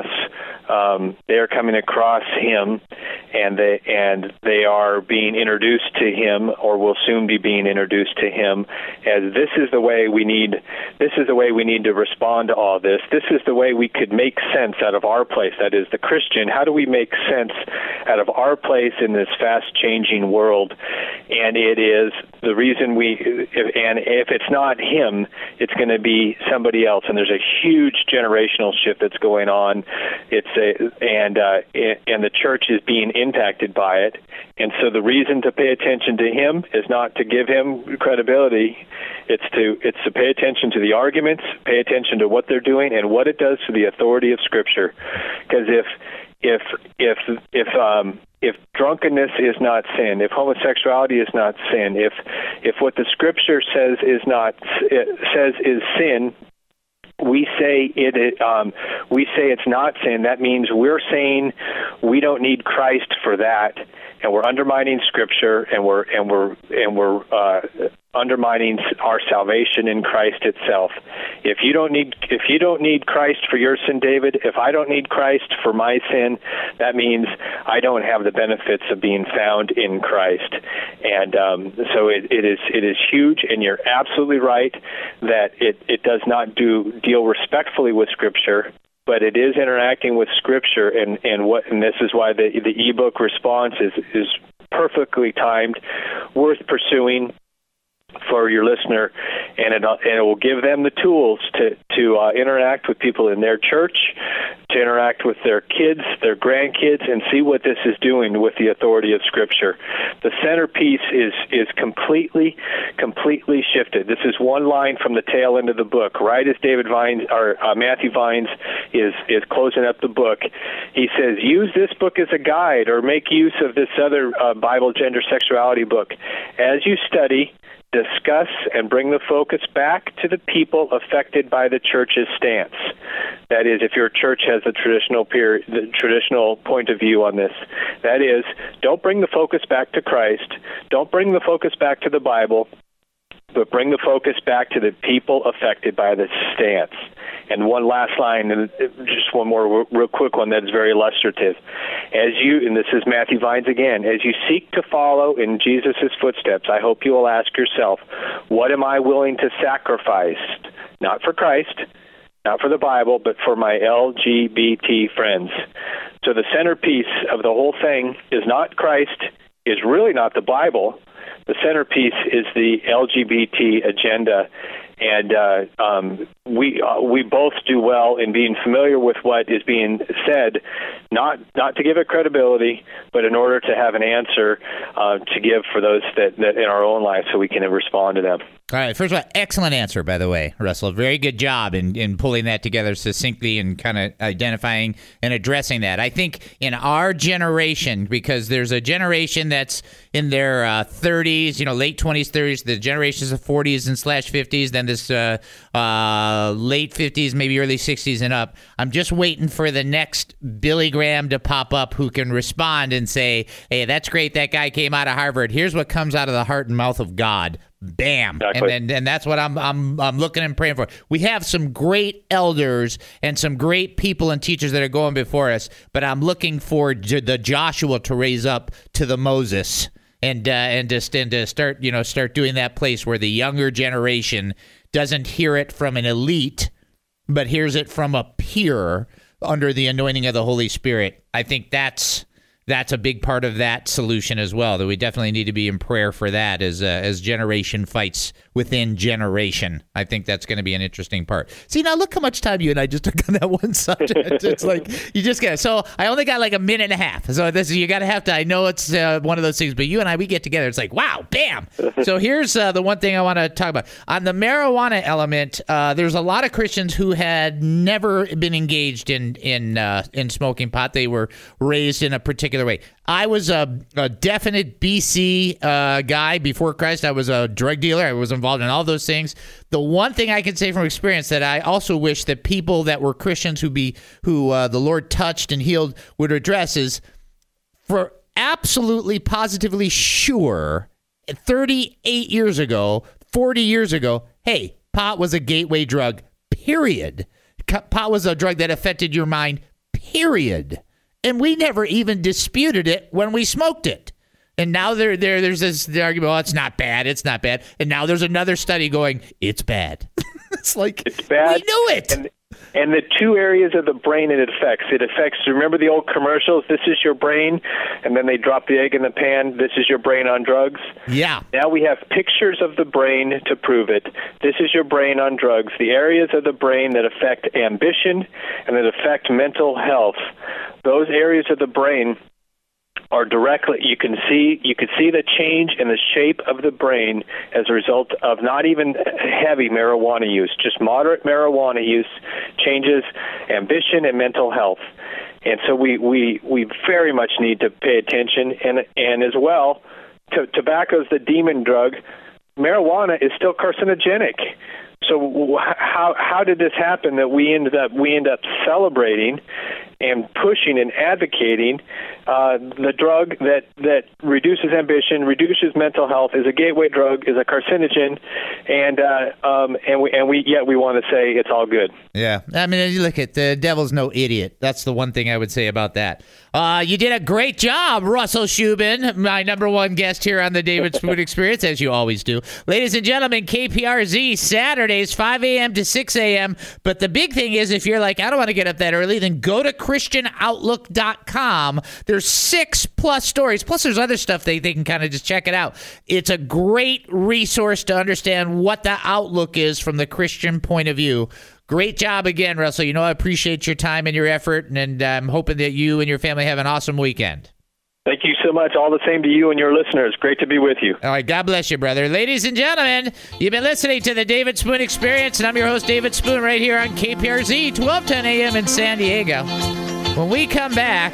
him, and they are being introduced to him, or will soon be being introduced to him, as this is the way we need to respond to all this. This is the way we could make sense out of our place. That is, the Christian. How do we make sense out of our place in this fast-changing world? And it is the reason if it's not him, it's going to be somebody else. And there's a huge generational shift that's going on. And the church is being impacted by it. And so the reason to pay attention to him is not to give him credibility. It's to pay attention to the arguments, pay attention to what they're doing, and what it does to the authority of Scripture. Because if drunkenness is not sin, if homosexuality is not sin, if what the Scripture says is sin, we say it's not sin. That means we're saying we don't need Christ for that, and we're undermining Scripture, and we're undermining our salvation in Christ itself. If you don't need Christ for your sin, David, if I don't need Christ for my sin, that means I don't have the benefits of being found in Christ. And so it is huge, and you're absolutely right that it does not deal respectfully with Scripture, but it is interacting with Scripture, and this is why the ebook response is perfectly timed, worth pursuing for your listener, and it will give them the tools to interact with people in their church, to interact with their kids, their grandkids, and see what this is doing with the authority of Scripture. The centerpiece is completely shifted. This is one line from the tail end of the book. Right as Matthew Vines is closing up the book, he says, use this book as a guide, or make use of this other Bible gender sexuality book as you study, discuss, and bring the focus back to the people affected by the church's stance. That is, if your church has the traditional point of view on this. That is, don't bring the focus back to Christ. Don't bring the focus back to the Bible, but bring the focus back to the people affected by the stance. And one last line, and just one more real quick one that is very illustrative. And this is Matthew Vines again, as you seek to follow in Jesus' footsteps, I hope you will ask yourself, what am I willing to sacrifice? Not for Christ, not for the Bible, but for my LGBT friends. So the centerpiece of the whole thing is not Christ, is really not the Bible. The centerpiece is the LGBT agenda, and we both do well in being familiar with what is being said, not to give it credibility, but in order to have an answer to give for those that in our own lives, so we can respond to them. All right. First of all, excellent answer, by the way, Russell. Very good job in pulling that together succinctly and kind of identifying and addressing that. I think in our generation, because there's a generation that's in their 30s, late 20s, 30s, the generations of 40s and /50s, then this late 50s, maybe early 60s and up. I'm just waiting for the next Billy Graham to pop up who can respond and say, hey, that's great. That guy came out of Harvard. Here's what comes out of the heart and mouth of God. Bam. Exactly. And that's what I'm looking and praying for. We have some great elders and some great people and teachers that are going before us, but I'm looking for the Joshua to raise up to the Moses and to start doing that place where the younger generation doesn't hear it from an elite, but hears it from a peer under the anointing of the Holy Spirit. I think that's a big part of that solution as well, that we definitely need to be in prayer for that as generation fights within generation. I think that's going to be an interesting part. See, now look how much time you and I just took on that one subject. It's like, you just got so I only got like a minute and a half. So you got to have to, I know it's one of those things, but you and I, we get together. It's like, wow, bam. So here's the one thing I want to talk about. On the marijuana element, there's a lot of Christians who had never been engaged in smoking pot. They were raised in a particular way. I was a definite BC guy before Christ. I was a drug dealer. I was involved in all those things. The one thing I can say from experience that I also wish that people that were Christians who the Lord touched and healed would address is, for absolutely positively sure, 38 years ago, 40 years ago, hey, pot was a gateway drug, period. Pot was a drug that affected your mind, period. And we never even disputed it when we smoked it. And now there's this argument, it's not bad. And now there's another study going, it's bad. It's like, it's bad. We knew it. And the two areas of the brain it affects, remember the old commercials, this is your brain, and then they drop the egg in the pan, this is your brain on drugs? Yeah. Now we have pictures of the brain to prove it. This is your brain on drugs. The areas of the brain that affect ambition and that affect mental health, those areas of the brain are directly, you can see the change in the shape of the brain as a result of not even heavy marijuana use, just moderate marijuana use changes ambition and mental health. And so we very much need to pay attention, and as well, tobacco is the demon drug. Marijuana is still carcinogenic. So how did this happen that we end up celebrating and pushing and advocating the drug that reduces ambition, reduces mental health, is a gateway drug, is a carcinogen, and we want to say it's all good. Yeah, I mean, you look at the devil's no idiot. That's the one thing I would say about that. You did a great job, Russell Shubin, my number one guest here on the David Spoon Experience, as you always do. Ladies and gentlemen, KPRZ, Saturdays, 5 a.m. to 6 a.m. But the big thing is, if you're like, I don't want to get up that early, then go to ChristianOutlook.com. There's 6+ stories. Plus, there's other stuff they can kind of just check it out. It's a great resource to understand what the outlook is from the Christian point of view. Great job again, Russell. You know, I appreciate your time and your effort, and I'm hoping that you and your family have an awesome weekend. Thank you so much. All the same to you and your listeners. Great to be with you. All right. God bless you, brother. Ladies and gentlemen, you've been listening to the David Spoon Experience, and I'm your host, David Spoon, right here on KPRZ, 1210 a.m. in San Diego. When we come back,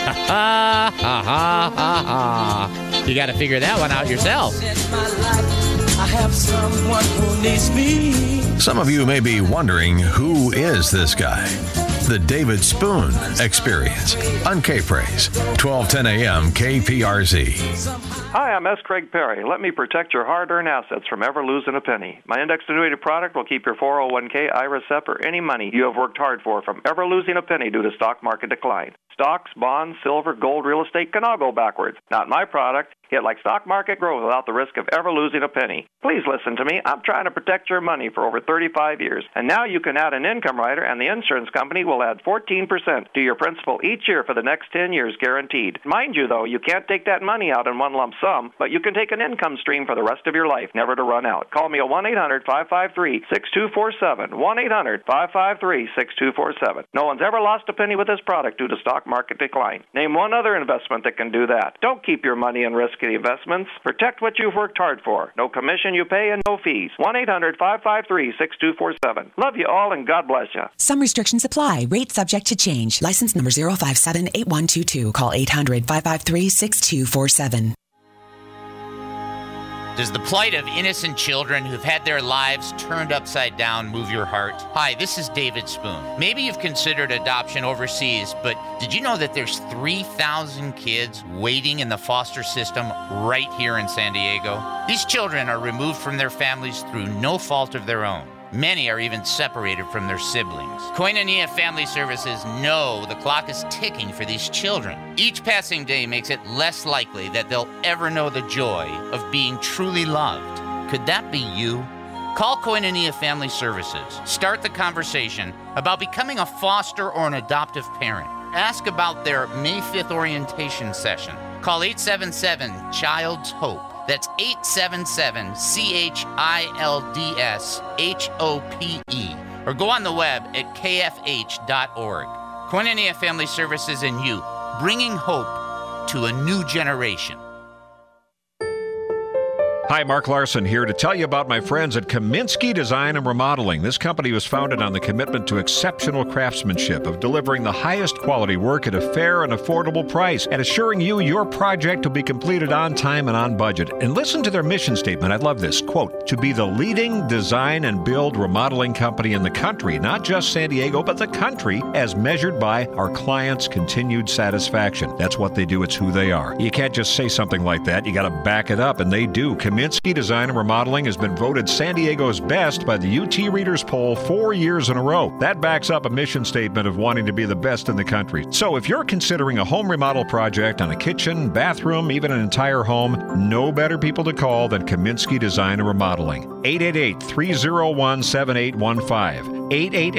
you got to figure that one out yourself. I have someone who needs me. Some of you may be wondering, who is this guy? The David Spoon Experience on K-Praise, 1210 a.m. KPRZ. Hi, I'm S. Craig Perry. Let me protect your hard-earned assets from ever losing a penny. My indexed annuity product will keep your 401k, IRA, SEP, or any money you have worked hard for from ever losing a penny due to stock market decline. Stocks, bonds, silver, gold, real estate can all go backwards. Not my product. Yet like stock market growth without the risk of ever losing a penny. Please listen to me. I'm trying to protect your money for over 35 years. And now you can add an income rider, and the insurance company will add 14% to your principal each year for the next 10 years guaranteed. Mind you, though, you can't take that money out in one lump sum, but you can take an income stream for the rest of your life, never to run out. Call me at 1-800-553-6247. 1-800-553-6247. No one's ever lost a penny with this product due to stock market decline. Name one other investment that can do that. Don't keep your money in risky investments. Protect what you've worked hard for. No commission you pay and no fees. 1-800-553-6247. Love you all and God bless you. Some restrictions apply. Rate subject to change. License number 0578122. Call 800-553-6247. Does the plight of innocent children who've had their lives turned upside down move your heart? Hi, this is David Spoon. Maybe you've considered adoption overseas, but did you know that there's 3,000 kids waiting in the foster system right here in San Diego? These children are removed from their families through no fault of their own. Many are even separated from their siblings. Koinonia Family Services know the clock is ticking for these children. Each passing day makes it less likely that they'll ever know the joy of being truly loved. Could that be you? Call Koinonia Family Services. Start the conversation about becoming a foster or an adoptive parent. Ask about their May 5th orientation session. Call 877-CHILD'S HOPE. That's 877-CHILDSHOPE. Or go on the web at kfh.org. Koinonia Family Services and you, bringing hope to a new generation. Hi, Mark Larson here to tell you about my friends at Kaminsky Design and Remodeling. This company was founded on the commitment to exceptional craftsmanship, of delivering the highest quality work at a fair and affordable price, and assuring you your project will be completed on time and on budget. And listen to their mission statement. I love this. Quote, to be the leading design and build remodeling company in the country, not just San Diego, but the country, as measured by our clients' continued satisfaction. That's what they do. It's who they are. You can't just say something like that. You got to back it up, and they do. Kaminsky Design and Remodeling has been voted San Diego's best by the UT Readers Poll 4 years in a row. That backs up a mission statement of wanting to be the best in the country. So if you're considering a home remodel project on a kitchen, bathroom, even an entire home, no better people to call than Kaminsky Design and Remodeling. 888-301-7815.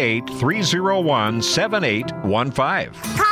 888-301-7815.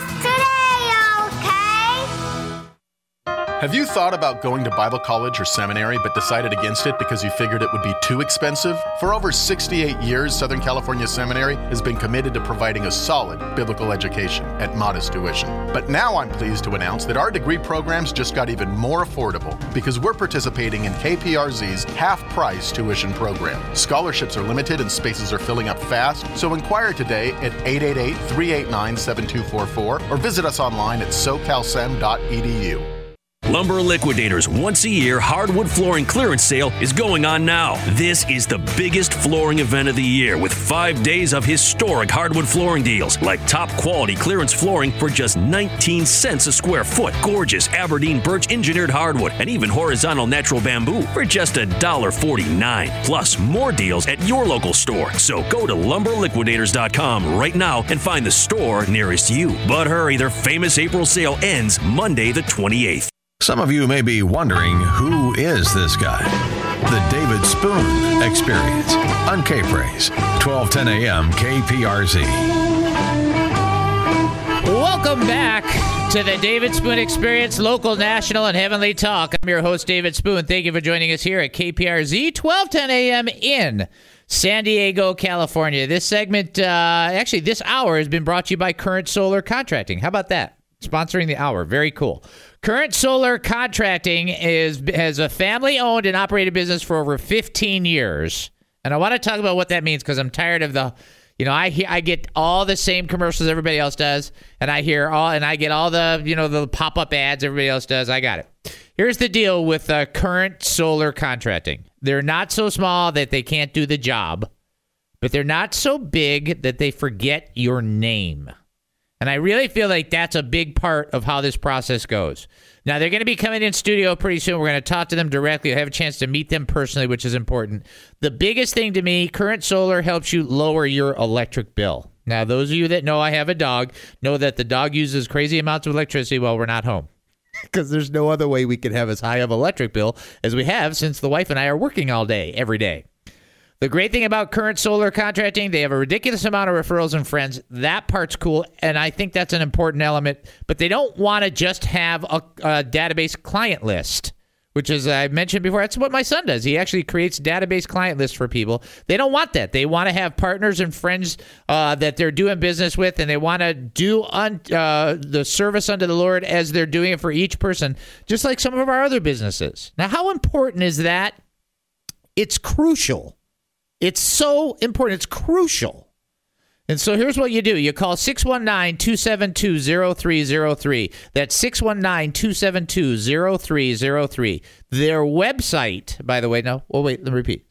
Have you thought about going to Bible college or seminary but decided against it because you figured it would be too expensive? For over 68 years, Southern California Seminary has been committed to providing a solid biblical education at modest tuition. But now I'm pleased to announce that our degree programs just got even more affordable because we're participating in KPRZ's half-price tuition program. Scholarships are limited and spaces are filling up fast, so inquire today at 888-389-7244 or visit us online at socalsem.edu. Lumber Liquidators' once-a-year hardwood flooring clearance sale is going on now. This is the biggest flooring event of the year with 5 days of historic hardwood flooring deals like top-quality clearance flooring for just 19 cents a square foot, gorgeous Aberdeen birch engineered hardwood, and even horizontal natural bamboo for just $1.49. Plus more deals at your local store. So go to lumberliquidators.com right now and find the store nearest you. But hurry, their famous April sale ends Monday the 28th. Some of you may be wondering, who is this guy? The David Spoon Experience on K-Praise, 1210 a.m. KPRZ. Welcome back to the David Spoon Experience, local, national, and heavenly talk. I'm your host, David Spoon. Thank you for joining us here at KPRZ, 1210 a.m. in San Diego, California. This segment, this hour has been brought to you by Current Solar Contracting. How about that? Sponsoring the hour. Very cool. Current Solar Contracting has a family-owned and operated business for over 15 years. And I want to talk about what that means because I'm tired of the... I get all the same commercials everybody else does, and I get all the, the pop-up ads everybody else does. I got it. Here's the deal with Current Solar Contracting. They're not so small that they can't do the job, but they're not so big that they forget your name. And I really feel like that's a big part of how this process goes. Now, they're going to be coming in studio pretty soon. We're going to talk to them directly. I have a chance to meet them personally, which is important. The biggest thing to me, Current Solar helps you lower your electric bill. Now, those of you that know I have a dog know that the dog uses crazy amounts of electricity while we're not home. Because there's no other way we could have as high of an electric bill as we have since the wife and I are working all day, every day. The great thing about Current Solar Contracting, they have a ridiculous amount of referrals and friends. That part's cool, and I think that's an important element. But they don't want to just have a database client list, which, as I mentioned before, that's what my son does. He actually creates database client lists for people. They don't want that. They want to have partners and friends that they're doing business with, and they want to do the service unto the Lord as they're doing it for each person, just like some of our other businesses. Now, how important is that? It's crucial. It's so important. It's crucial. And so here's what you do. You call 619-272-0303. That's 619-272-0303. Their website, by the way, let me repeat.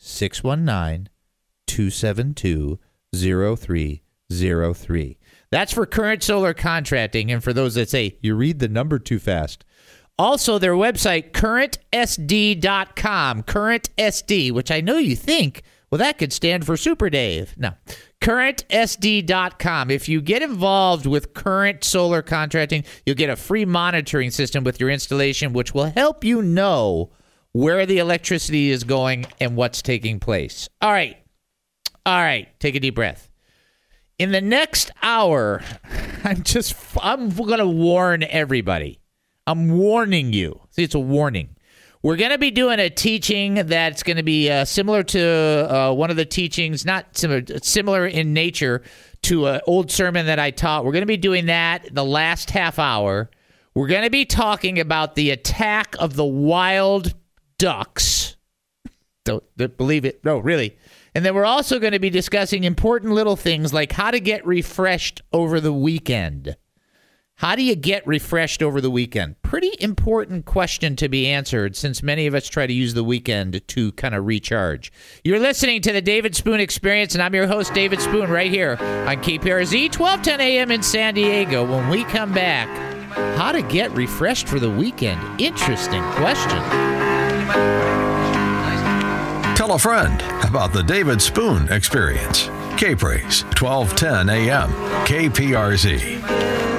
619-272-0303. That's for Current Solar Contracting. And for those that say, you read the number too fast. Also, their website, currentsd.com. Current SD, which I know you think, well, that could stand for Super Dave. No. CurrentSD.com. If you get involved with Current Solar Contracting, you'll get a free monitoring system with your installation, which will help you know where the electricity is going and what's taking place. All right. Take a deep breath. In the next hour, I'm going to warn everybody. I'm warning you. See, it's a warning. We're going to be doing a teaching that's going to be similar to one of the teachings, not similar in nature to an old sermon that I taught. We're going to be doing that the last half hour. We're going to be talking about the attack of the wild ducks. Don't believe it. No, really. And then we're also going to be discussing important little things like how to get refreshed over the weekend. How do you get refreshed over the weekend? Pretty important question to be answered since many of us try to use the weekend to kind of recharge. You're listening to the David Spoon Experience, and I'm your host, David Spoon, right here on KPRZ, 1210 a.m. in San Diego. When we come back, how to get refreshed for the weekend. Interesting question. Tell a friend about the David Spoon Experience. K-Praise, 1210 a.m. KPRZ.